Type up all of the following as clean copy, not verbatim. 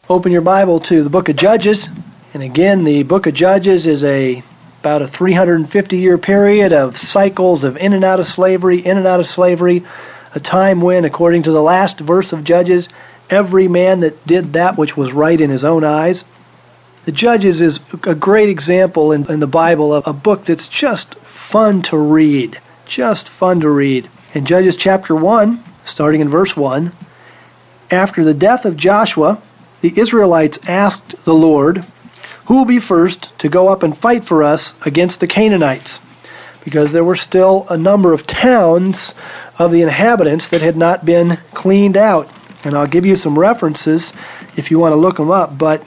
Open your Bible to the book of Judges. And again, the book of Judges is about a 350-year period of cycles of in and out of slavery, a time when, according to the last verse of Judges, every man that did that which was right in his own eyes. The Judges is a great example in the Bible of a book that's just fun to read. Just fun to read. In Judges chapter 1, starting in verse 1, after the death of Joshua, the Israelites asked the Lord, "Who will be first to go up and fight for us against the Canaanites?" Because there were still a number of towns of the inhabitants that had not been cleaned out. And I'll give you some references if you want to look them up. But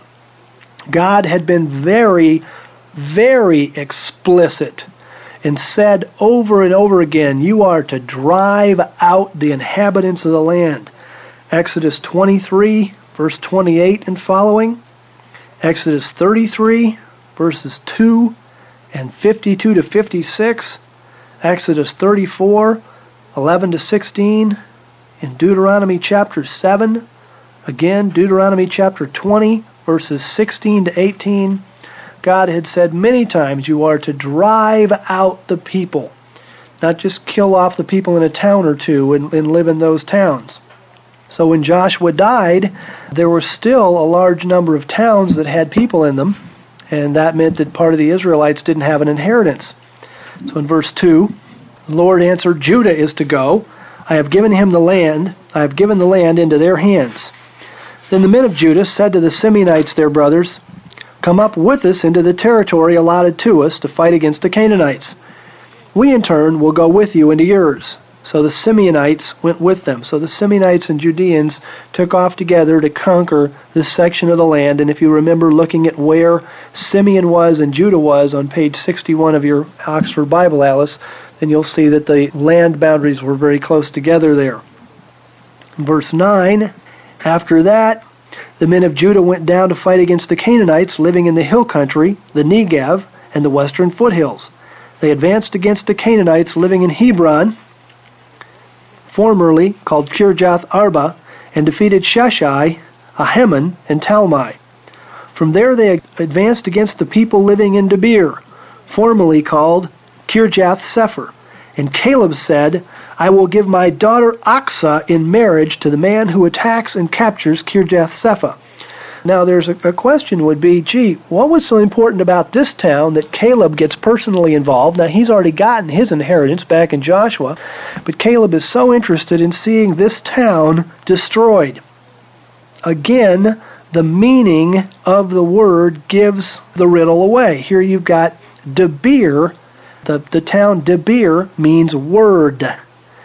God had been very, very explicit and said over and over again, you are to drive out the inhabitants of the land. Exodus 23, verse 28 and following. Exodus 33, verses 2 and 52 to 56. Exodus 34, 11 to 16. In Deuteronomy chapter 7. Again, Deuteronomy chapter 20, verses 16 to 18. God had said many times you are to drive out the people. Not just kill off the people in a town or two and live in those towns. So when Joshua died, there were still a large number of towns that had people in them, and that meant that part of the Israelites didn't have an inheritance. So in verse 2, the Lord answered, Judah is to go. I have given him the land. I have given the land into their hands. Then the men of Judah said to the Simeonites, their brothers, come up with us into the territory allotted to us to fight against the Canaanites. We in turn will go with you into yours. So the Simeonites went with them. So the Simeonites and Judeans took off together to conquer this section of the land. And if you remember looking at where Simeon was and Judah was on page 61 of your Oxford Bible Atlas, then you'll see that the land boundaries were very close together there. Verse 9, after that, the men of Judah went down to fight against the Canaanites living in the hill country, the Negev, and the western foothills. They advanced against the Canaanites living in Hebron, formerly called Kirjath Arba, and defeated Sheshai, Ahiman, and Talmai. From there they advanced against the people living in Debir, formerly called Kirjath Sepher. And Caleb said, I will give my daughter Aksa in marriage to the man who attacks and captures Kirjath Sepher. Now there's a question would be, what was so important about this town that Caleb gets personally involved? Now he's already gotten his inheritance back in Joshua, but Caleb is so interested in seeing this town destroyed. Again, the meaning of the word gives the riddle away. Here you've got Debir. The town Debir means word.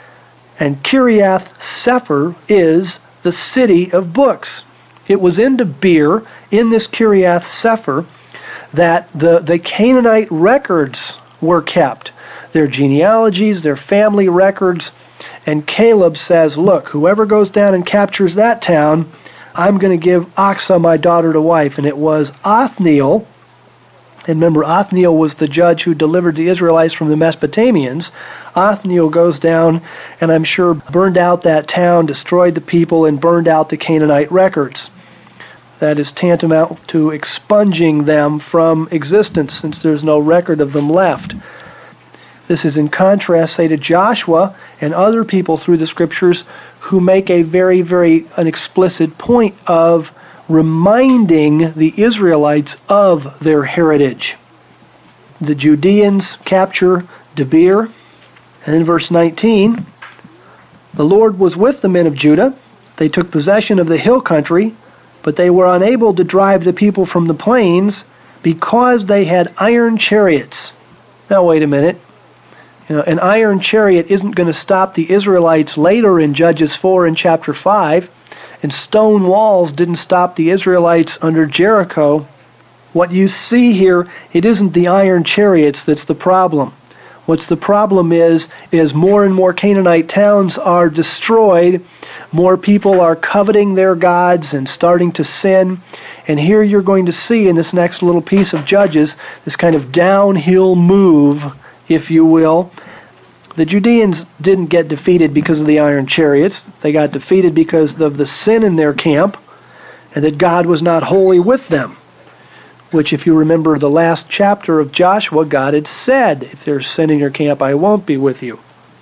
And Kirjath Sepher is the city of books. It was in Debir, in this Kirjath Sepher, that the Canaanite records were kept. Their genealogies, their family records. And Caleb says, look, whoever goes down and captures that town, I'm going to give Aksa my daughter to wife. And it was Othniel. And remember, Othniel was the judge who delivered the Israelites from the Mesopotamians. Othniel goes down and I'm sure burned out that town, destroyed the people, and burned out the Canaanite records. That is tantamount to expunging them from existence since there's no record of them left. This is in contrast, say, to Joshua and other people through the Scriptures who make a very, very an explicit point of reminding the Israelites of their heritage. The Judeans capture Debir. And in verse 19, the Lord was with the men of Judah. They took possession of the hill country, but they were unable to drive the people from the plains because they had iron chariots. Now wait a minute. An iron chariot isn't going to stop the Israelites later in Judges 4 and chapter 5. And stone walls didn't stop the Israelites under Jericho. What you see here, it isn't the iron chariots that's the problem. What's the problem is more and more Canaanite towns are destroyed. More people are coveting their gods and starting to sin. And here you're going to see in this next little piece of Judges, this kind of downhill move, if you will. The Judeans didn't get defeated because of the iron chariots. They got defeated because of the sin in their camp. and that God was not wholly with them, which, if you remember the last chapter of Joshua, God had said, if there's sin in your camp, I won't be with you.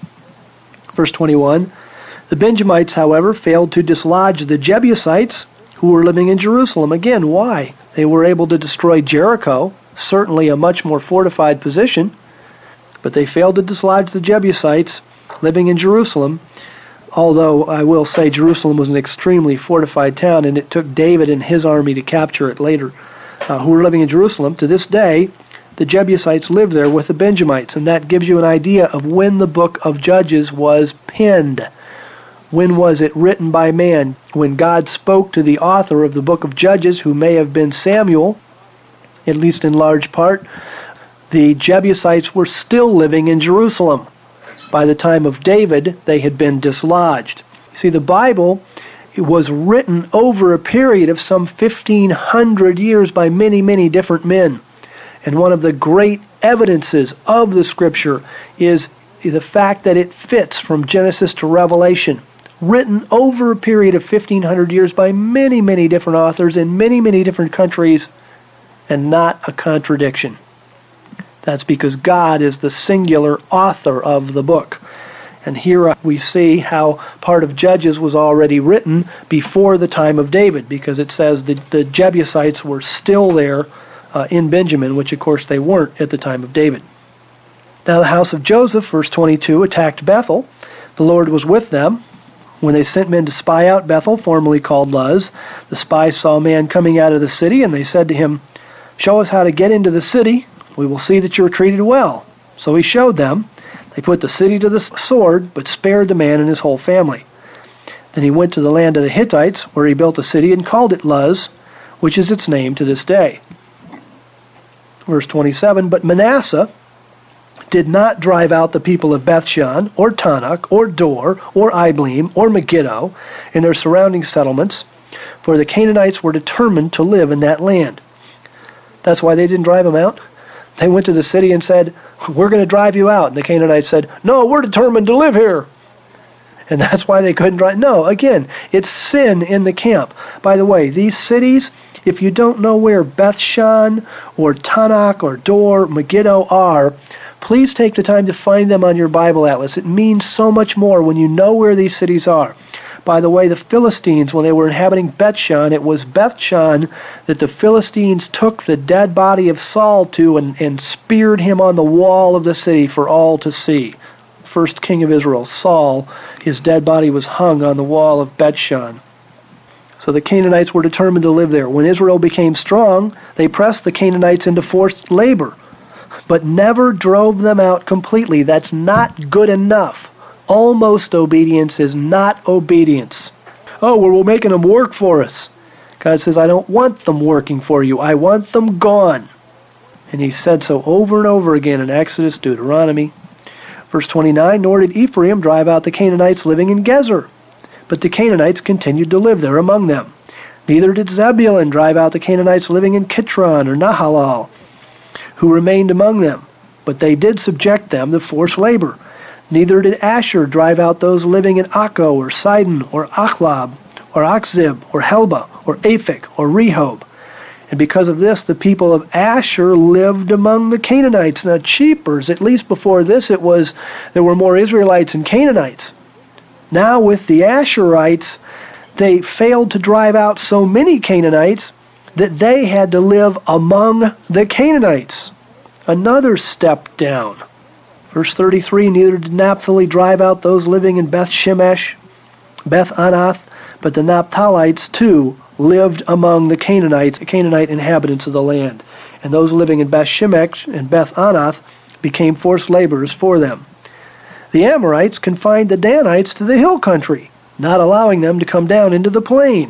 Verse 21, the Benjamites, however, failed to dislodge the Jebusites who were living in Jerusalem. Again, why? They were able to destroy Jericho, certainly a much more fortified position, but they failed to dislodge the Jebusites living in Jerusalem, although I will say Jerusalem was an extremely fortified town, and it took David and his army to capture it later, who were living in Jerusalem. To this day, the Jebusites live there with the Benjamites, and that gives you an idea of when the book of Judges was penned. When was it written by man? When God spoke to the author of the book of Judges, who may have been Samuel, at least in large part, the Jebusites were still living in Jerusalem. By the time of David, they had been dislodged. You see, the Bible was written over a period of some 1,500 years by many, many different men. And one of the great evidences of the Scripture is the fact that it fits from Genesis to Revelation. Written over a period of 1,500 years by many, many different authors in many, many different countries, and not a contradiction. That's because God is the singular author of the book. And here we see how part of Judges was already written before the time of David, because it says that the Jebusites were still there in Benjamin, which of course they weren't at the time of David. Now the house of Joseph, verse 22, attacked Bethel. The Lord was with them. When they sent men to spy out Bethel, formerly called Luz, the spies saw a man coming out of the city, and they said to him, "Show us how to get into the city. We will see that you are treated well." So he showed them. They put the city to the sword, but spared the man and his whole family. Then he went to the land of the Hittites, where he built a city and called it Luz, which is its name to this day. Verse 27, but Manasseh did not drive out the people of Bethshan, or Tanakh, or Dor, or Ibleam, or Megiddo, and their surrounding settlements, for the Canaanites were determined to live in that land. That's why they didn't drive them out. They went to the city and said, "We're going to drive you out." And the Canaanites said, "No, we're determined to live here." And that's why they couldn't drive. No, again, it's sin in the camp. By the way, these cities, if you don't know where Bethshan or Tanakh or Dor, Megiddo are, please take the time to find them on your Bible atlas. It means so much more when you know where these cities are. By the way, the Philistines, when they were inhabiting Bethshan, it was Bethshan that the Philistines took the dead body of Saul to and speared him on the wall of the city for all to see. First king of Israel, Saul, his dead body was hung on the wall of Bethshan. So the Canaanites were determined to live there. When Israel became strong, they pressed the Canaanites into forced labor, but never drove them out completely. That's not good enough. Almost obedience is not obedience. Oh, well, we're making them work for us. God says, I don't want them working for you. I want them gone. And he said so over and over again in Exodus, Deuteronomy. Verse 29, nor did Ephraim drive out the Canaanites living in Gezer, but the Canaanites continued to live there among them. Neither did Zebulun drive out the Canaanites living in Kitron or Nahalal, who remained among them, but they did subject them to forced labor. Neither did Asher drive out those living in Akko or Sidon or Achlab or Achzib or Helba or Aphek or Rehob. And because of this, the people of Asher lived among the Canaanites. Now, cheapers, at least before this, there were more Israelites than Canaanites. Now, with the Asherites, they failed to drive out so many Canaanites that they had to live among the Canaanites. Another step down. Verse 33, neither did Naphtali drive out those living in Beth Shemesh, Beth Anath, but the Naphtalites too lived among the Canaanites, the Canaanite inhabitants of the land. And those living in Beth Shemesh and Beth Anath became forced laborers for them. The Amorites confined the Danites to the hill country, not allowing them to come down into the plain.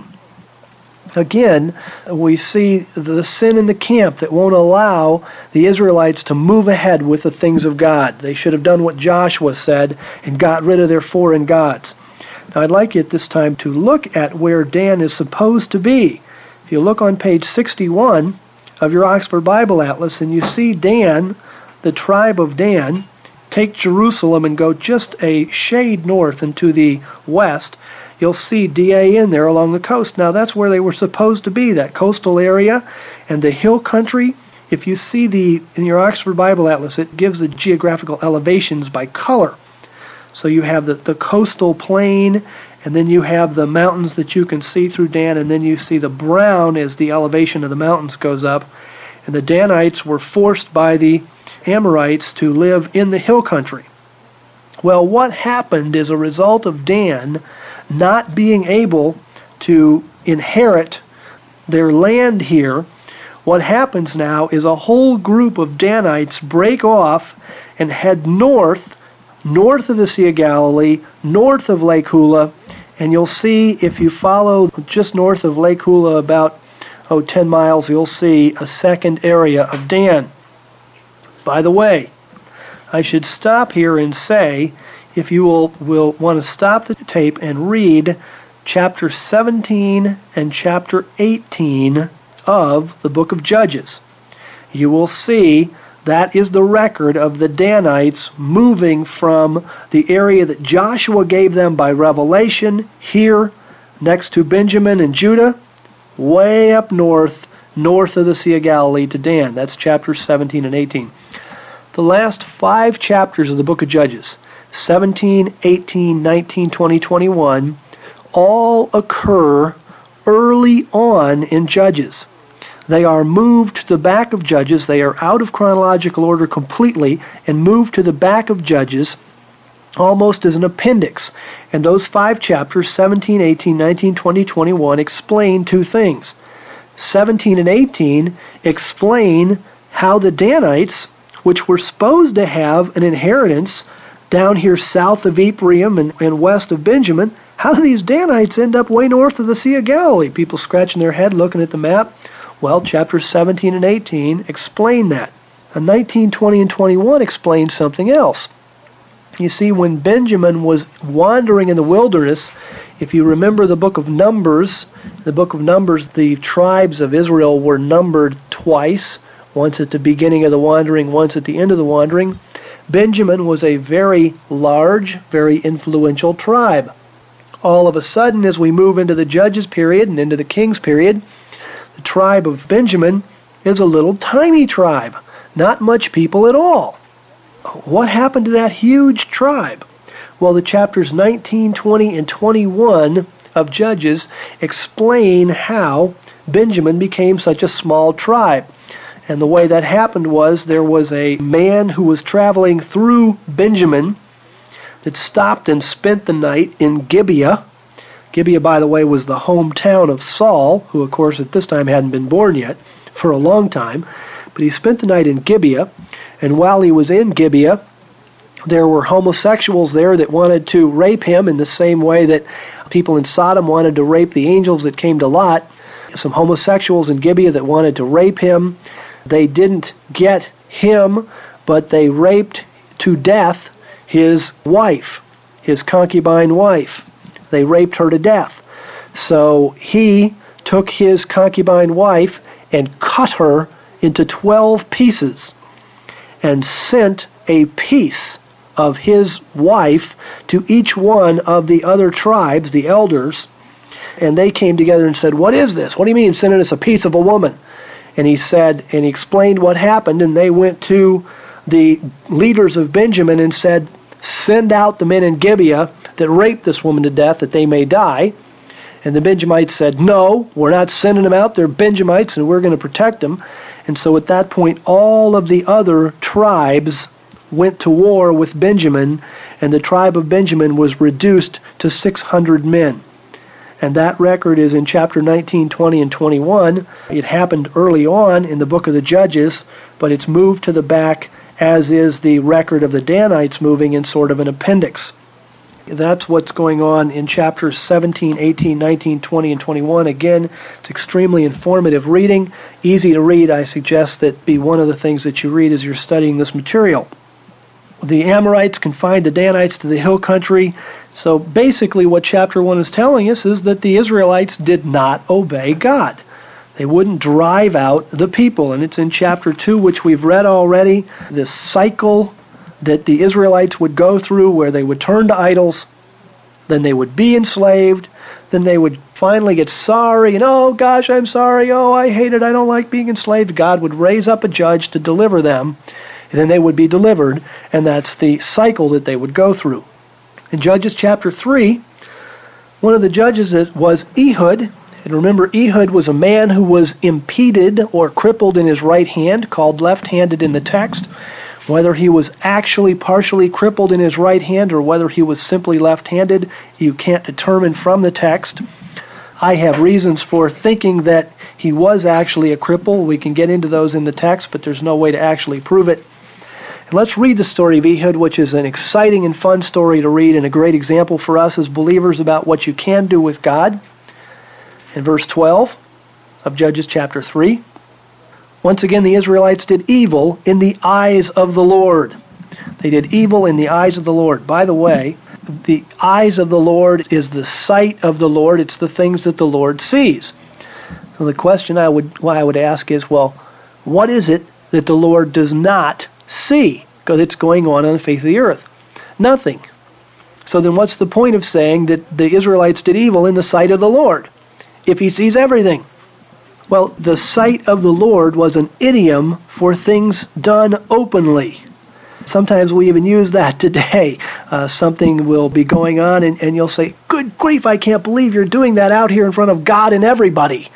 Again, we see the sin in the camp that won't allow the Israelites to move ahead with the things of God. They should have done what Joshua said and got rid of their foreign gods. Now, I'd like you at this time to look at where Dan is supposed to be. If you look on page 61 of your Oxford Bible Atlas and you see Dan, the tribe of Dan, take Jerusalem and go just a shade north and to the west, you'll see Dan there along the coast. Now that's where they were supposed to be, that coastal area and the hill country. If you see in your Oxford Bible Atlas, it gives the geographical elevations by color. So you have the coastal plain, and then you have the mountains that you can see through Dan, and then you see the brown as the elevation of the mountains goes up. And the Danites were forced by the Amorites to live in the hill country. Well, what happened as a result of Dan not being able to inherit their land here, what happens now is a whole group of Danites break off and head north of the Sea of Galilee, north of Lake Hula, and you'll see if you follow just north of Lake Hula about 10 miles, you'll see a second area of Dan. By the way, I should stop here and say, if you will want to stop the tape and read chapter 17 and chapter 18 of the book of Judges, you will see that is the record of the Danites moving from the area that Joshua gave them by revelation here next to Benjamin and Judah, way up north of the Sea of Galilee to Dan. That's chapters 17 and 18. The last 5 chapters of the book of Judges, 17, 18, 19, 20, 21, all occur early on in Judges. They are moved to the back of Judges. They are out of chronological order completely and moved to the back of Judges almost as an appendix. And those 5 chapters, 17, 18, 19, 20, 21, explain 2 things. 17 and 18 explain how the Danites, which were supposed to have an inheritance down here south of Ephraim and west of Benjamin, how do these Danites end up way north of the Sea of Galilee? People scratching their head looking at the map. Well, chapters 17 and 18 explain that. And 19, 20, and 21 explain something else. You see, when Benjamin was wandering in the wilderness, if you remember the book of Numbers, the tribes of Israel were numbered twice, once at the beginning of the wandering, once at the end of the wandering. Benjamin was a very large, very influential tribe. All of a sudden, as we move into the Judges period and into the Kings period, the tribe of Benjamin is a little tiny tribe, not much people at all. What happened to that huge tribe? Well, the chapters 19, 20, and 21 of Judges explain how Benjamin became such a small tribe. And the way that happened was there was a man who was traveling through Benjamin that stopped and spent the night in Gibeah. Gibeah, by the way, was the hometown of Saul, who, of course, at this time hadn't been born yet for a long time. But he spent the night in Gibeah, and while he was in Gibeah, there were homosexuals there that wanted to rape him in the same way that people in Sodom wanted to rape the angels that came to Lot. Some homosexuals in Gibeah that wanted to rape him. They didn't get him, but they raped to death his wife, his concubine wife. They raped her to death. So he took his concubine wife and cut her into 12 pieces and sent a piece of his wife to each one of the other tribes, the elders, and they came together and said, "What is this? What do you mean sending us a piece of a woman?" And he said, and he explained what happened, and they went to the leaders of Benjamin and said, "Send out the men in Gibeah that raped this woman to death, that they may die." And the Benjamites said, "No, we're not sending them out. They're Benjamites, and we're going to protect them." And so at that point, all of the other tribes went to war with Benjamin, and the tribe of Benjamin was reduced to 600 men. And that record is in chapter 19, 20, and 21. It happened early on in the book of the Judges, but it's moved to the back, as is the record of the Danites moving in sort of an appendix. That's what's going on in chapters 17, 18, 19, 20, and 21. Again, it's extremely informative reading. Easy to read. I suggest that be one of the things that you read as you're studying this material. The Amorites confined the Danites to the hill country. So basically what chapter 1 is telling us is that the Israelites did not obey God. They wouldn't drive out the people. And it's in chapter 2, which we've read already, this cycle that the Israelites would go through where they would turn to idols, then they would be enslaved, then they would finally get sorry, and oh gosh, I'm sorry, oh I hate it, I don't like being enslaved. God would raise up a judge to deliver them, and then they would be delivered, and that's the cycle that they would go through. In Judges chapter 3, one of the judges was Ehud, and remember Ehud was a man who was impeded or crippled in his right hand, called left-handed in the text. Whether he was actually partially crippled in his right hand or whether he was simply left-handed, you can't determine from the text. I have reasons for thinking that he was actually a cripple. We can get into those in the text, but there's no way to actually prove it. And let's read the story of Ehud, which is an exciting and fun story to read and a great example for us as believers about what you can do with God. In verse 12 of Judges chapter 3, once again the Israelites did evil in the eyes of the Lord. They did evil in the eyes of the Lord. By the way, the eyes of the Lord is the sight of the Lord. It's the things that the Lord sees. So the question I would ask is, well, what is it that the Lord does not see? Because it's going on the face of the earth. Nothing. So then what's the point of saying that the Israelites did evil in the sight of the Lord if he sees everything? Well, the sight of the Lord was an idiom for things done openly. Sometimes we even use that today. Something will be going on and you'll say, good grief, I can't believe you're doing that out here in front of God and everybody.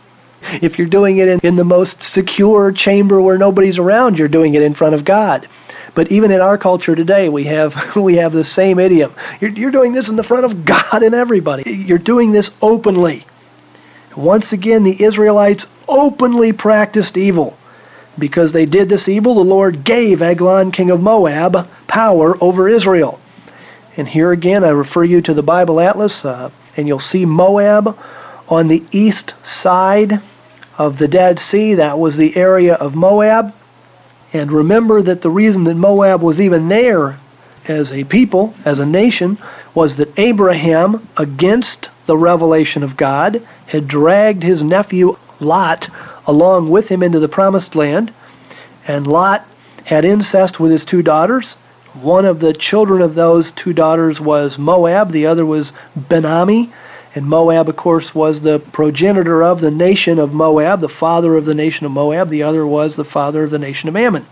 If you're doing it in the most secure chamber where nobody's around, you're doing it in front of God. But even in our culture today, we have the same idiom. You're doing this in the front of God and everybody. You're doing this openly. Once again, the Israelites openly practiced evil. Because they did this evil, the Lord gave Eglon, king of Moab, power over Israel. And here again, I refer you to the Bible Atlas, and you'll see Moab on the east side of the Dead Sea. That was the area of Moab. And remember that the reason that Moab was even there as a people, as a nation, was that Abraham, against the revelation of God, had dragged his nephew Lot along with him into the promised land, and Lot had incest with his two daughters. One of the children of those two daughters was Moab, the other was Ben-Ammi, and Moab, of course, was the progenitor of the nation of Moab, the father of the nation of Moab. The other was the father of the nation of Ammon.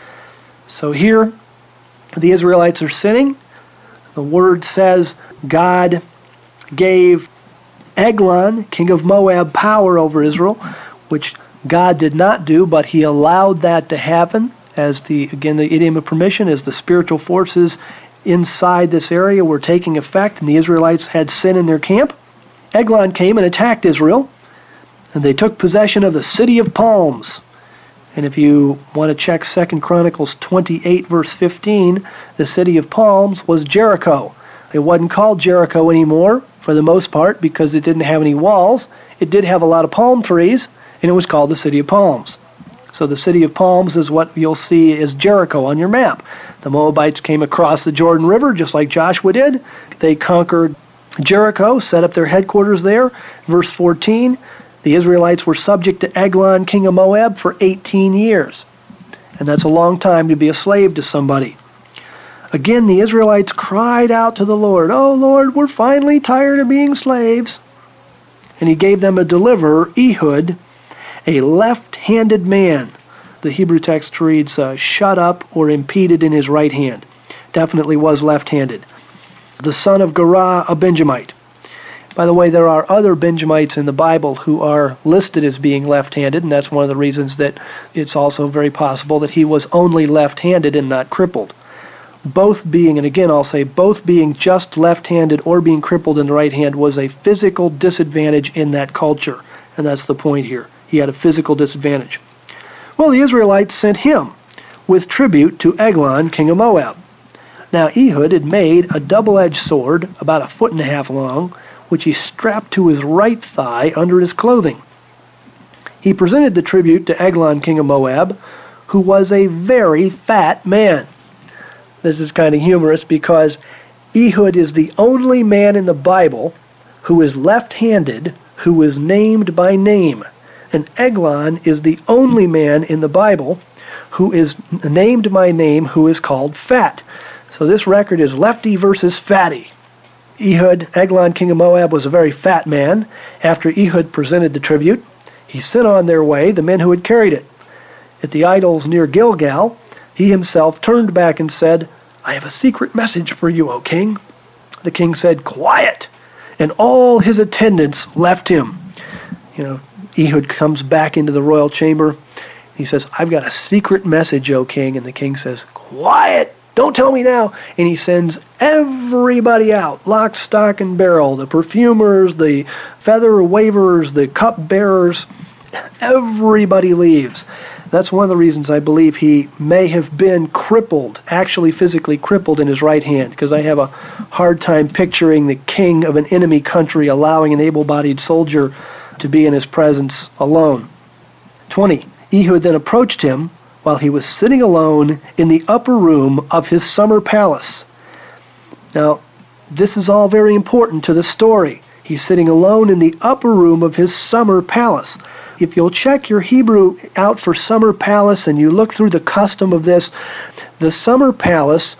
So here, the Israelites are sinning. The word says God gave Eglon, king of Moab, power over Israel, which God did not do, but he allowed that to happen as the idiom of permission, as the spiritual forces inside this area were taking effect and the Israelites had sin in their camp. Eglon came and attacked Israel, and they took possession of the city of palms. And if you want to check 2 Chronicles 28 verse 15, the city of palms was Jericho. It wasn't called Jericho anymore, for the most part, because it didn't have any walls. It did have a lot of palm trees, and it was called the City of Palms. So the City of Palms is what you'll see as Jericho on your map. The Moabites came across the Jordan River, just like Joshua did. They conquered Jericho, set up their headquarters there. Verse 14, the Israelites were subject to Eglon, king of Moab, for 18 years. And that's a long time to be a slave to somebody. Again, the Israelites cried out to the Lord, "Oh Lord, we're finally tired of being slaves." And he gave them a deliverer, Ehud, a left-handed man. The Hebrew text reads, shut up or impeded in his right hand. Definitely was left-handed. The son of Gera, a Benjamite. By the way, there are other Benjamites in the Bible who are listed as being left-handed, and that's one of the reasons that it's also very possible that he was only left-handed and not crippled. Both being, and again I'll say, both being just left-handed or being crippled in the right hand was a physical disadvantage in that culture. And that's the point here. He had a physical disadvantage. Well, the Israelites sent him with tribute to Eglon, king of Moab. Now Ehud had made a double-edged sword, about 1.5 feet long, which he strapped to his right thigh under his clothing. He presented the tribute to Eglon, king of Moab, who was a very fat man. This is kind of humorous because Ehud is the only man in the Bible who is left-handed who is named by name. And Eglon is the only man in the Bible who is named by name who is called fat. So this record is lefty versus fatty. Ehud, Eglon, king of Moab, was a very fat man. After Ehud presented the tribute, he sent on their way the men who had carried it. At the idols near Gilgal, he himself turned back and said, "I have a secret message for you, O king." The king said, "Quiet!" And all his attendants left him. Ehud comes back into the royal chamber. He says, "I've got a secret message, O king." And the king says, "Quiet! Don't tell me now." And he sends everybody out, lock, stock, and barrel, the perfumers, the feather wavers, the cup bearers. Everybody leaves. That's one of the reasons I believe he may have been crippled, actually physically crippled in his right hand, because I have a hard time picturing the king of an enemy country allowing an able-bodied soldier to be in his presence alone. 20. Ehud then approached him while he was sitting alone in the upper room of his summer palace. Now, this is all very important to the story. He's sitting alone in the upper room of his summer palace. If you'll check your Hebrew out for summer palace and you look through the custom of this, the summer palace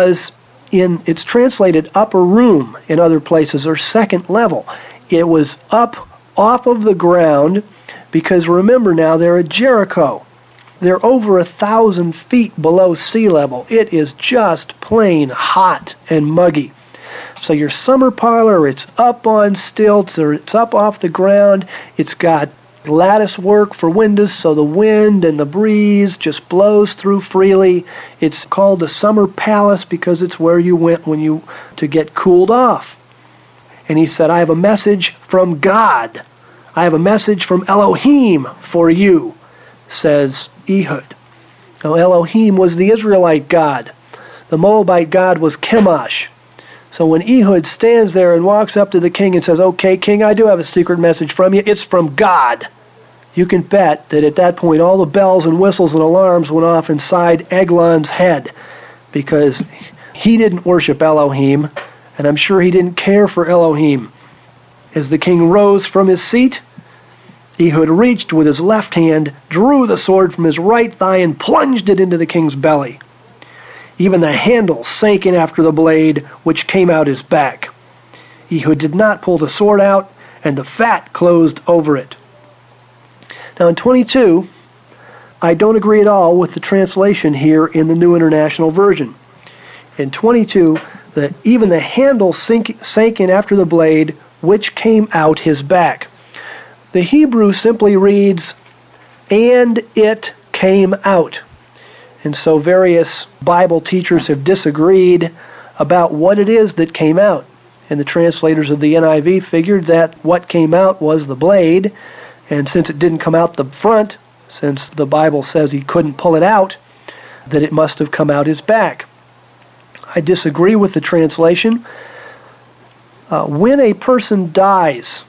it's translated upper room in other places, or second level. It was up off of the ground because remember now, they're at Jericho. They're over 1,000 feet below sea level. It is just plain hot and muggy. So your summer parlor, it's up on stilts, or it's up off the ground. It's got lattice work for windows, so the wind and the breeze just blows through freely. It's called the summer palace because it's where you went to get cooled off. And he said, "I have a message from God. I have a message from Elohim for you," says Ehud. Now, Elohim was the Israelite God. The Moabite God was Chemosh. So when Ehud stands there and walks up to the king and says, "Okay, king, I do have a secret message from you. It's from God," you can bet that at that point all the bells and whistles and alarms went off inside Eglon's head, because he didn't worship Elohim, and I'm sure he didn't care for Elohim. As the king rose from his seat, Ehud reached with his left hand, drew the sword from his right thigh, and plunged it into the king's belly. Even the handle sank in after the blade, which came out his back. Ehud did not pull the sword out, and the fat closed over it. Now in 22, I don't agree at all with the translation here in the New International Version. In 22, even the handle sank in after the blade, which came out his back. The Hebrew simply reads, "and it came out." And so various Bible teachers have disagreed about what it is that came out. And the translators of the NIV figured that what came out was the blade, and since it didn't come out the front, since the Bible says he couldn't pull it out, that it must have come out his back. I disagree with the translation. When a person dies,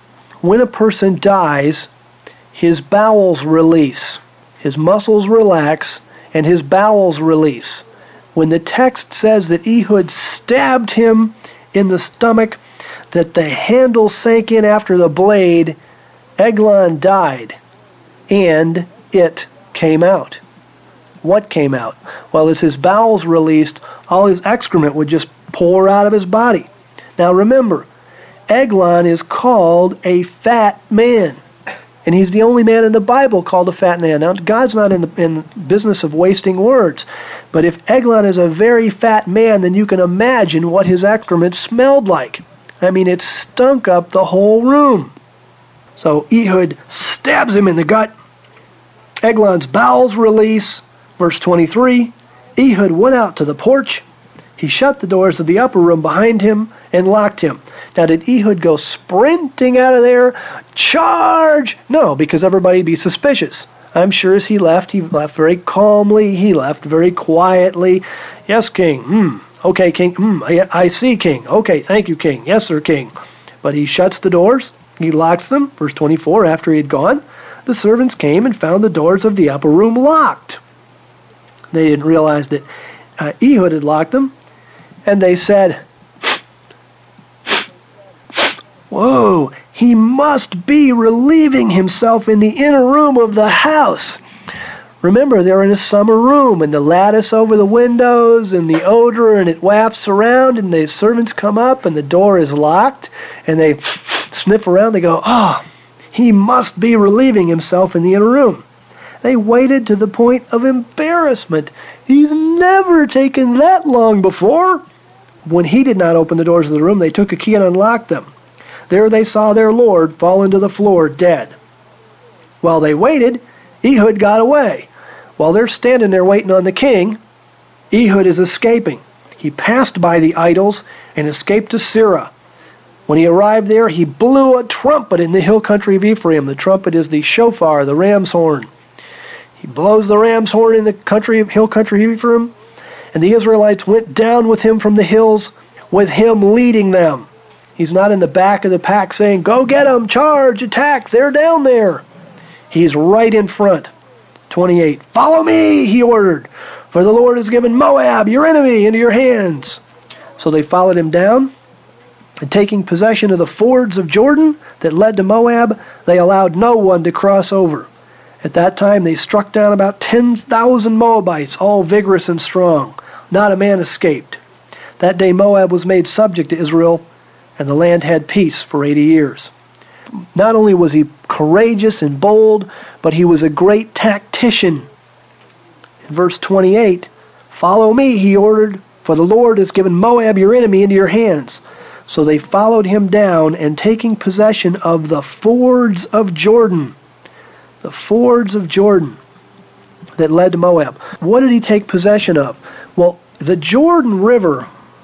his bowels release. His muscles relax, and his bowels release. When the text says that Ehud stabbed him in the stomach, that the handle sank in after the blade, Eglon died, and it came out. What came out? Well, as his bowels released, all his excrement would just pour out of his body. Now remember, Eglon is called a fat man. And he's the only man in the Bible called a fat man. Now, God's not in the business of wasting words. But if Eglon is a very fat man, then you can imagine what his excrement smelled like. I mean, it stunk up the whole room. So Ehud stabs him in the gut. Eglon's bowels release. Verse 23, Ehud went out to the porch. He shut the doors of the upper room behind him and locked him. Now, did Ehud go sprinting out of there? Charge! No, because everybody would be suspicious. I'm sure as he left very calmly. He left very quietly. Yes, king. Okay, king. I see, king. Okay, thank you, king. Yes, sir, king. But he shuts the doors. He locks them. Verse 24, after he had gone, the servants came and found the doors of the upper room locked. They didn't realize that Ehud had locked them. And they said, "Whoa, he must be relieving himself in the inner room of the house." Remember, they're in a summer room, and the lattice over the windows, and the odor, and it wafts around, and the servants come up, and the door is locked, and they sniff around. They go, he must be relieving himself in the inner room. They waited to the point of embarrassment. He's never taken that long before. When he did not open the doors of the room, they took a key and unlocked them. There they saw their Lord fall into the floor dead. While they waited, Ehud got away. While they're standing there waiting on the king, Ehud is escaping. He passed by the idols and escaped to Seirah. When he arrived there, he blew a trumpet in the hill country of Ephraim. The trumpet is the shofar, the ram's horn. He blows the ram's horn in the hill country of Ephraim, and the Israelites went down with him from the hills, with him leading them. He's not in the back of the pack saying, "Go get them, charge, attack, they're down there." He's right in front. 28. "Follow me," he ordered, "for the Lord has given Moab, your enemy, into your hands." So they followed him down, and taking possession of the fords of Jordan that led to Moab, they allowed no one to cross over. At that time they struck down about 10,000 Moabites, all vigorous and strong. Not a man escaped. That day Moab was made subject to Israel, and the land had peace for 80 years. Not only was he courageous and bold, but he was a great tactician. In verse 28, "Follow me," he ordered, "for the Lord has given Moab, your enemy, into your hands." So they followed him down, and taking possession of the fords of Jordan, the fords of Jordan that led to Moab. What did he take possession of? Well, the Jordan River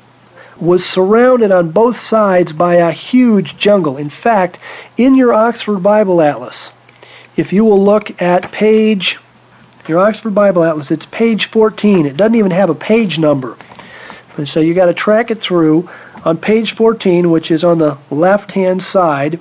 was surrounded on both sides by a huge jungle. In fact, in your Oxford Bible Atlas, if you will look at your Oxford Bible Atlas, it's page 14. It doesn't even have a page number. And so you got to track it through. On page 14, which is on the left-hand side,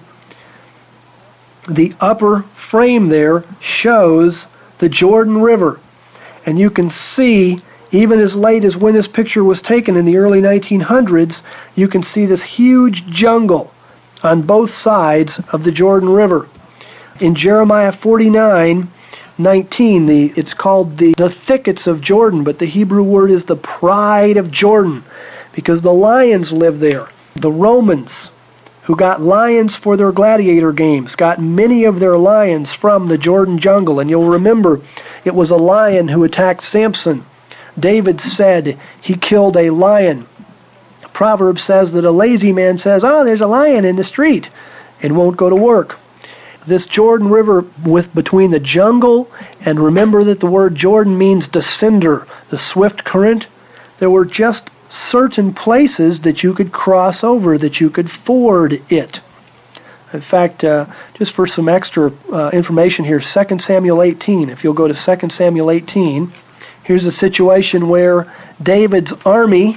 the upper frame there shows the Jordan River. And you can see, even as late as when this picture was taken in the early 1900s, you can see this huge jungle on both sides of the Jordan River. In Jeremiah 49:19, it's called the thickets of Jordan, but the Hebrew word is the pride of Jordan, because the lions live there. The Romans, who got lions for their gladiator games, got many of their lions from the Jordan jungle. And you'll remember, it was a lion who attacked Samson. David said he killed a lion. Proverbs says that a lazy man says, there's a lion in the street, and won't go to work. This Jordan River between the jungle, and remember that the word Jordan means descender, the swift current. There were just certain places that you could cross over, that you could ford it. In fact, just for some extra information here, 2 Samuel 18, if you'll go to 2 Samuel 18, here's a situation where David's army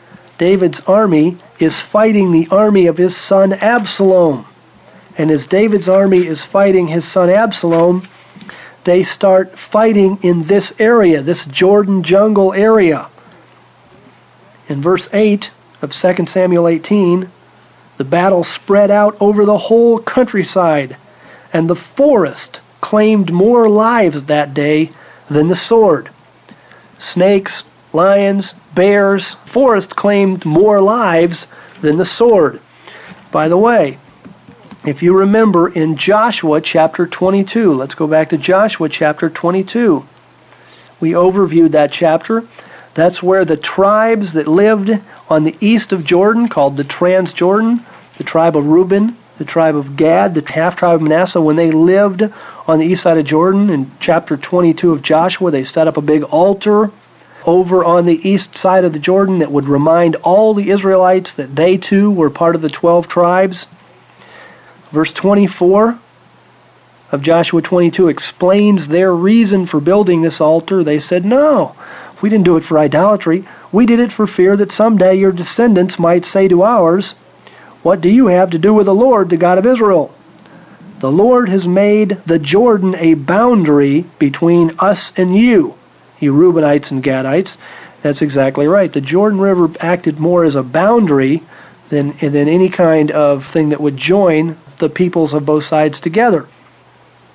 is fighting the army of his son Absalom. And as David's army is fighting his son Absalom, they start fighting in this area, this Jordan jungle area. In verse 8 of 2 Samuel 18, the battle spread out over the whole countryside, and the forest claimed more lives that day than the sword. Snakes, lions, bears, forest claimed more lives than the sword. By the way, if you remember in Joshua chapter 22, let's go back to Joshua chapter 22. We overviewed that chapter. That's where the tribes that lived on the east of Jordan, called the Transjordan, the tribe of Reuben, the tribe of Gad, the half-tribe of Manasseh, when they lived on the east side of Jordan, in chapter 22 of Joshua, they set up a big altar over on the east side of the Jordan that would remind all the Israelites that they too were part of the 12 tribes. Verse 24 of Joshua 22 explains their reason for building this altar. They said, "No, we didn't do it for idolatry. We did it for fear that someday your descendants might say to ours, 'What do you have to do with the Lord, the God of Israel?' The Lord has made the Jordan a boundary between us and you Reubenites and Gadites." That's exactly right. The Jordan River acted more as a boundary than any kind of thing that would join the peoples of both sides together.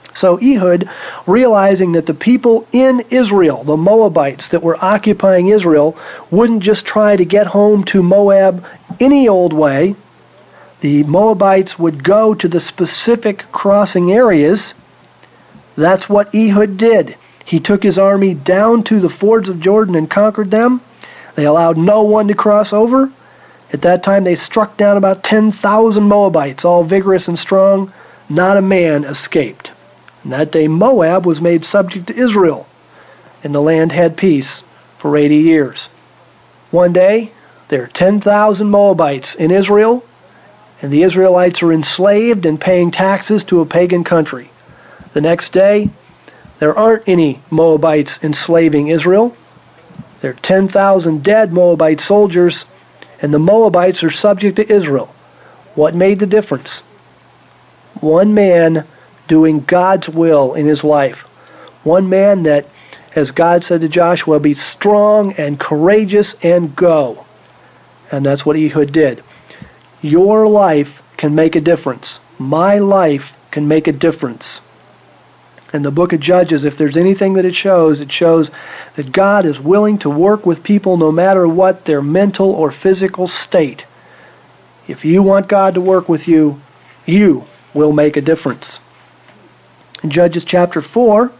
So Ehud, realizing that the people in Israel, the Moabites that were occupying Israel, wouldn't just try to get home to Moab any old way, the Moabites would go to the specific crossing areas. That's what Ehud did. He took his army down to the fords of Jordan and conquered them. They allowed no one to cross over. At that time, they struck down about 10,000 Moabites, all vigorous and strong. Not a man escaped. And that day, Moab was made subject to Israel, and the land had peace for 80 years. One day, there are 10,000 Moabites in Israel, and the Israelites are enslaved and paying taxes to a pagan country. The next day, there aren't any Moabites enslaving Israel. There are 10,000 dead Moabite soldiers, and the Moabites are subject to Israel. What made the difference? One man doing God's will in his life. One man that, as God said to Joshua, be strong and courageous and go. And that's what Ehud did. Your life can make a difference. My life can make a difference. In the book of Judges, if there's anything that it shows that God is willing to work with people no matter what their mental or physical state. If you want God to work with you, you will make a difference. In Judges chapter 4,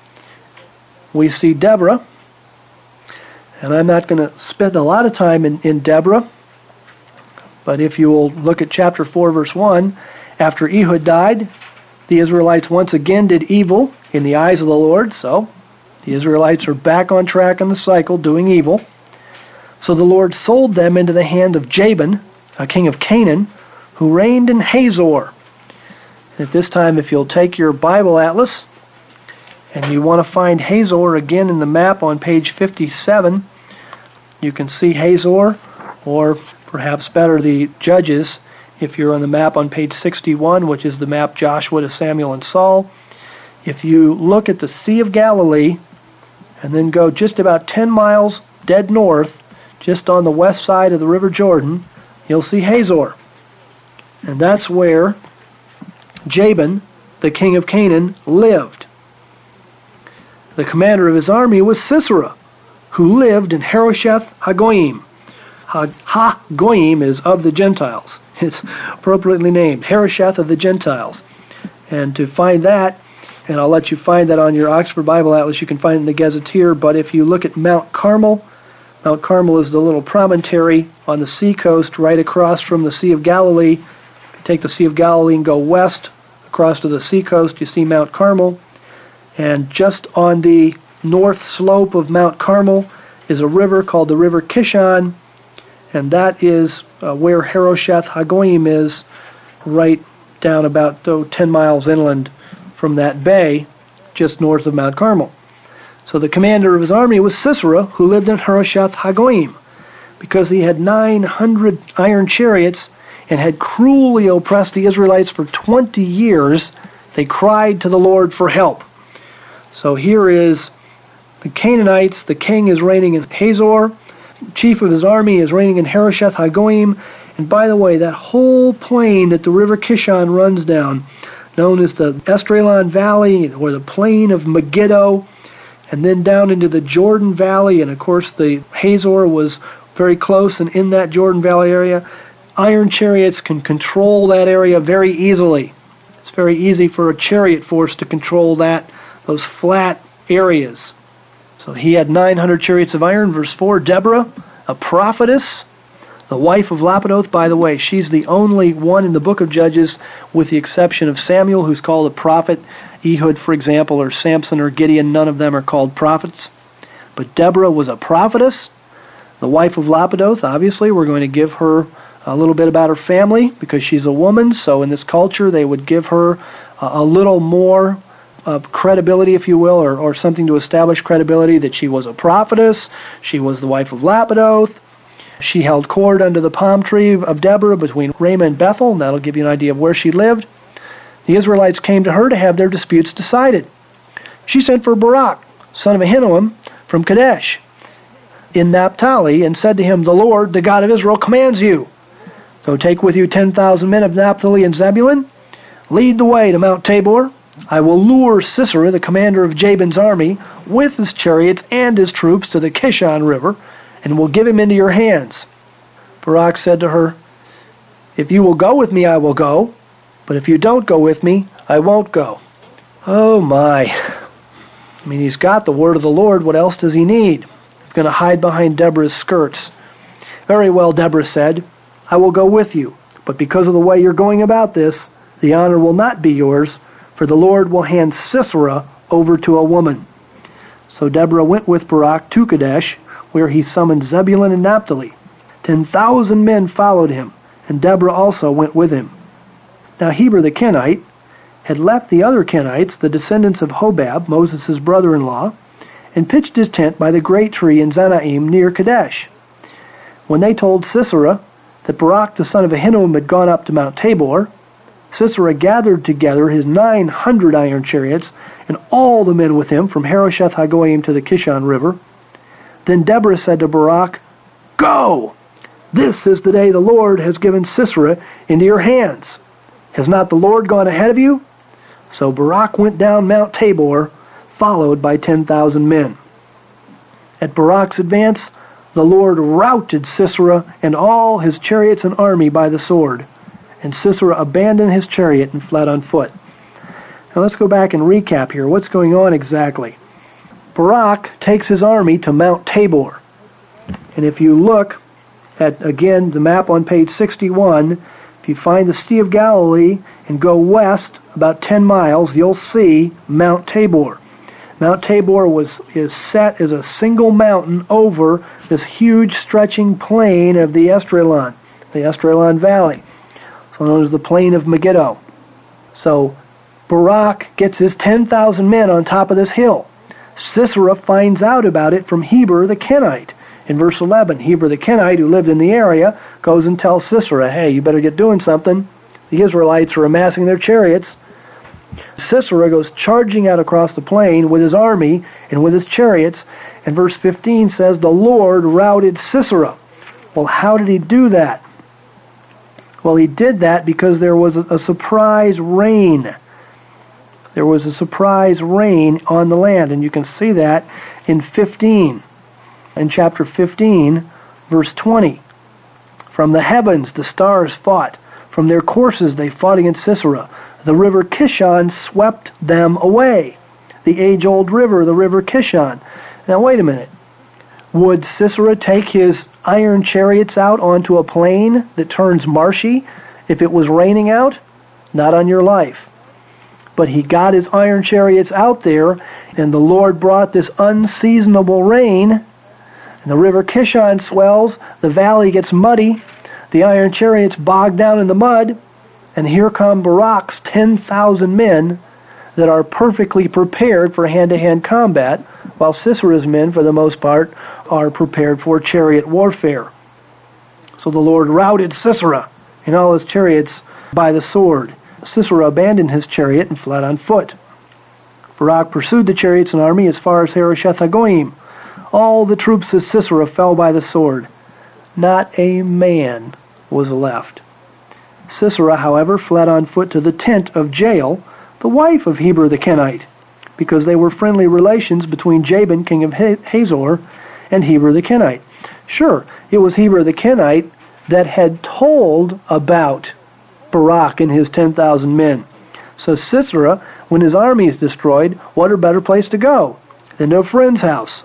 we see Deborah, and I'm not going to spend a lot of time in Deborah, but if you will look at chapter 4, verse 1, after Ehud died, the Israelites once again did evil in the eyes of the Lord, so the Israelites are back on track in the cycle, doing evil. So the Lord sold them into the hand of Jabin, a king of Canaan, who reigned in Hazor. At this time, if you'll take your Bible atlas, and you want to find Hazor again in the map on page 57, you can see Hazor, or perhaps better, the Judges, if you're on the map on page 61, which is the map Joshua to Samuel and Saul. If you look at the Sea of Galilee, and then go just about 10 miles dead north, just on the west side of the River Jordan, you'll see Hazor. And that's where Jabin, the king of Canaan, lived. The commander of his army was Sisera, who lived in Harosheth Hagoyim. Ha-Goyim is of the Gentiles. It's appropriately named, Harosheth of the Gentiles. And to find that, and I'll let you find that on your Oxford Bible Atlas, you can find it in the Gazetteer, but if you look at Mount Carmel is the little promontory on the seacoast right across from the Sea of Galilee. Take the Sea of Galilee and go west across to the seacoast, you see Mount Carmel. And just on the north slope of Mount Carmel is a river called the River Kishon, and that is where Harosheth Hagoyim is, right down about 10 miles inland from that bay, just north of Mount Carmel. So the commander of his army was Sisera, who lived in Harosheth Hagoyim, because he had 900 iron chariots and had cruelly oppressed the Israelites for 20 years. They cried to the Lord for help. So here is the Canaanites. The king is reigning in Hazor. Chief of his army is reigning in Harosheth Hagoyim. And by the way, that whole plain that the river Kishon runs down, known as the Esdraelon Valley, or the plain of Megiddo, and then down into the Jordan Valley, and of course the Hazor was very close and in that Jordan Valley area. Iron chariots can control that area very easily. It's very easy for a chariot force to control those flat areas. So he had 900 chariots of iron. Verse 4, Deborah, a prophetess, the wife of Lapidoth. By the way, she's the only one in the book of Judges, with the exception of Samuel, who's called a prophet. Ehud, for example, or Samson or Gideon, none of them are called prophets. But Deborah was a prophetess, the wife of Lapidoth. Obviously, we're going to give her a little bit about her family because she's a woman. So in this culture, they would give her a little more credibility, if you will, or something to establish credibility that she was a prophetess. She was the wife of Lapidoth. She held court under the palm tree of Deborah between Ramah and Bethel, and that'll give you an idea of where she lived. The Israelites came to her to have their disputes decided. She sent for Barak, son of Ahinoam, from Kadesh in Naphtali, and said to him, "The Lord, the God of Israel, commands you. So take with you 10,000 men of Naphtali and Zebulun. Lead the way to Mount Tabor, I will lure Sisera, the commander of Jabin's army, with his chariots and his troops to the Kishon River, and will give him into your hands." Barak said to her, "If you will go with me, I will go, but if you don't go with me, I won't go." Oh my. I mean, he's got the word of the Lord. What else does he need? He's going to hide behind Deborah's skirts. "Very well," Deborah said, "I will go with you, but because of the way you're going about this, the honor will not be yours, for the Lord will hand Sisera over to a woman." So Deborah went with Barak to Kadesh, where he summoned Zebulun and Naphtali. 10,000 men followed him, and Deborah also went with him. Now Heber the Kenite had left the other Kenites, the descendants of Hobab, Moses' brother-in-law, and pitched his tent by the great tree in Zanaim near Kadesh. When they told Sisera that Barak the son of Ahinoam had gone up to Mount Tabor, Sisera gathered together his 900 iron chariots and all the men with him from Harosheth Hagoyim to the Kishon River. Then Deborah said to Barak, "Go! This is the day the Lord has given Sisera into your hands. Has not the Lord gone ahead of you?" So Barak went down Mount Tabor, followed by 10,000 men. At Barak's advance, the Lord routed Sisera and all his chariots and army by the sword, and Sisera abandoned his chariot and fled on foot. Now let's go back and recap here. What's going on exactly? Barak takes his army to Mount Tabor. And if you look at, again, the map on page 61, if you find the Sea of Galilee and go west about 10 miles, you'll see Mount Tabor. Mount Tabor is set as a single mountain over this huge stretching plain of the Esdraelon Valley, so known as the Plain of Megiddo. So Barak gets his 10,000 men on top of this hill. Sisera finds out about it from Heber the Kenite. In verse 11, Heber the Kenite, who lived in the area, goes and tells Sisera, "Hey, you better get doing something. The Israelites are amassing their chariots." Sisera goes charging out across the plain with his army and with his chariots, and verse 15 says, "The Lord routed Sisera." Well, how did he do that? Well, he did that because there was a surprise rain. There was a surprise rain on the land, and you can see that in 15. In chapter 15, verse 20. "From the heavens the stars fought. From their courses they fought against Sisera. The river Kishon swept them away." The age-old river, the river Kishon. Now wait a minute. Would Sisera take his iron chariots out onto a plain that turns marshy if it was raining out? Not on your life. But he got his iron chariots out there, and the Lord brought this unseasonable rain, and the river Kishon swells, the valley gets muddy, the iron chariots bog down in the mud, and here come Barak's 10,000 men that are perfectly prepared for hand-to-hand combat, while Sisera's men, for the most part, are prepared for chariot warfare. So the Lord routed Sisera and all his chariots by the sword. Sisera abandoned his chariot and fled on foot. Barak pursued the chariots and army as far as Harosheth Hagoyim. All the troops of Sisera fell by the sword. Not a man was left. Sisera, however, fled on foot to the tent of Jael, the wife of Heber the Kenite, because they were friendly relations between Jabin, king of Hazor, and Heber the Kenite. Sure, it was Heber the Kenite that had told about Barak and his 10,000 men. So Sisera, when his army is destroyed, what a better place to go than to a friend's house.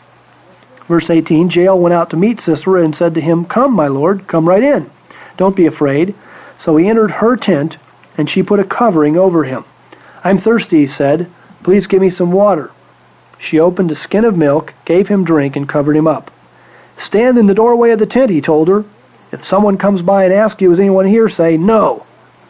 Verse 18, Jael went out to meet Sisera and said to him, "Come, my lord, come right in. Don't be afraid." So he entered her tent, and she put a covering over him. "I'm thirsty," he said. "Please give me some water." She opened a skin of milk, gave him drink, and covered him up. "Stand in the doorway of the tent," he told her. "If someone comes by and asks you, is anyone here, say no."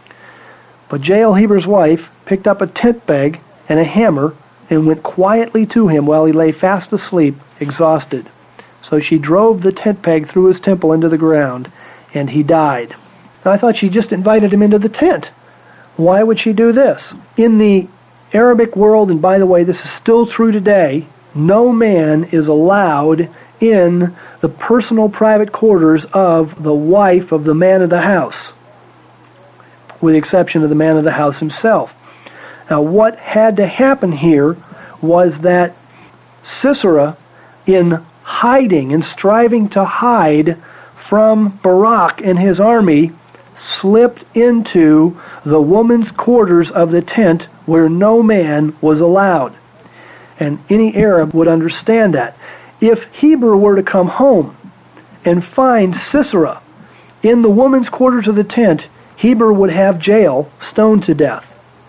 But Jael, Heber's wife, picked up a tent peg and a hammer and went quietly to him while he lay fast asleep, exhausted. So she drove the tent peg through his temple into the ground, and he died. Now, I thought she just invited him into the tent. Why would she do this? In the Arabic world, and by the way, this is still true today, no man is allowed in the personal private quarters of the wife of the man of the house, with the exception of the man of the house himself. Now, what had to happen here was that Sisera, in hiding and striving to hide from Barak and his army, slipped into the woman's quarters of the tent where no man was allowed. And any Arab would understand that. If Heber were to come home and find Sisera in the woman's quarters of the tent, Heber would have Jael stoned to death.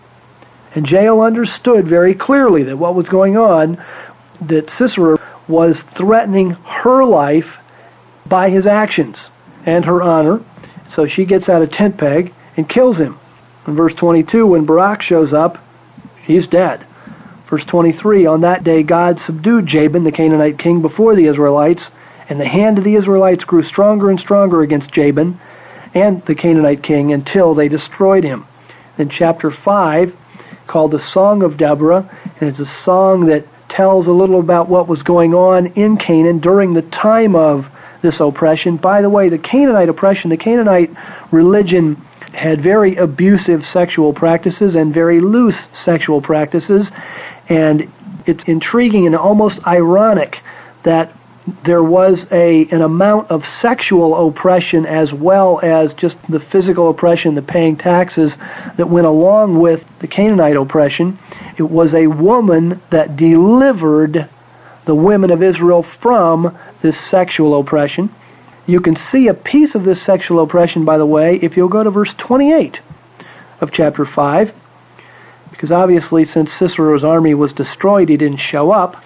And Jael understood very clearly that what was going on, that Sisera was threatening her life by his actions and her honor. So she gets out a tent peg and kills him. In verse 22, when Barak shows up, he's dead. Verse 23, on that day God subdued Jabin, the Canaanite king, before the Israelites, and the hand of the Israelites grew stronger and stronger against Jabin and the Canaanite king until they destroyed him. In chapter 5, called the Song of Deborah, and it's a song that tells a little about what was going on in Canaan during the time of this oppression. By the way, the Canaanite oppression, the Canaanite religion had very abusive sexual practices and very loose sexual practices, and it's intriguing and almost ironic that there was an amount of sexual oppression as well as just the physical oppression, the paying taxes that went along with the Canaanite oppression. It was a woman that delivered the women of Israel from this sexual oppression. You can see a piece of this sexual oppression, by the way, if you'll go to verse 28 of chapter 5, because obviously since Sisera's army was destroyed, he didn't show up.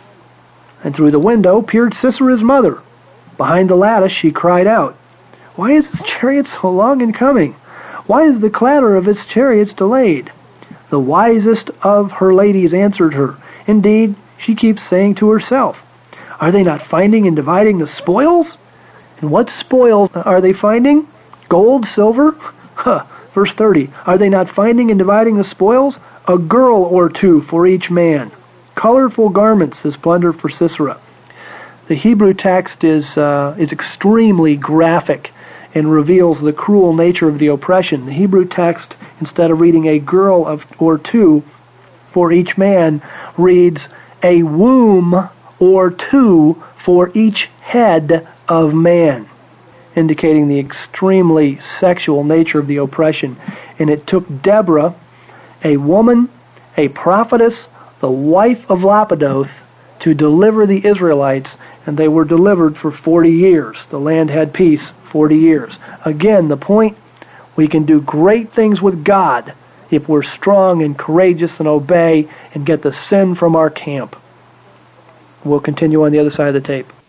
And through the window peered Sisera's mother. Behind the lattice she cried out, "Why is its chariot so long in coming? Why is the clatter of its chariots delayed?" The wisest of her ladies answered her. Indeed, she keeps saying to herself, "Are they not finding and dividing the spoils?" And what spoils are they finding? Gold, silver? Verse 30, are they not finding and dividing the spoils? A girl or two for each man. Colorful garments as plunder for Sisera. The Hebrew text is extremely graphic and reveals the cruel nature of the oppression. The Hebrew text, instead of reading a girl or two for each man, reads a womb or two for each head of man, indicating the extremely sexual nature of the oppression. And it took Deborah, a woman, a prophetess, the wife of Lapidoth, to deliver the Israelites, and they were delivered for 40 years. The land had peace 40 years. Again, the point, we can do great things with God if we're strong and courageous and obey and get the sin from our camp. We'll continue on the other side of the tape.